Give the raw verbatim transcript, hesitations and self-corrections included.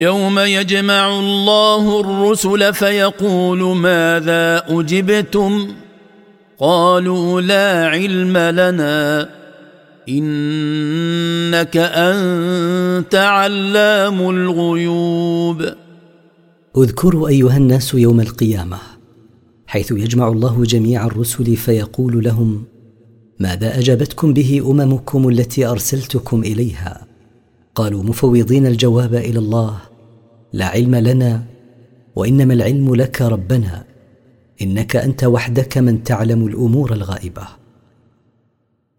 يوم يجمع الله الرسل فيقول ماذا أجبتم قالوا لا علم لنا إنك أنت علام الغيوب. اذكروا أيها الناس يوم القيامة حيث يجمع الله جميع الرسل فيقول لهم ماذا أجابتكم به أممكم التي أرسلتكم إليها؟ قالوا مفوضين الجواب إلى الله لا علم لنا وإنما العلم لك ربنا إنك أنت وحدك من تعلم الأمور الغائبة.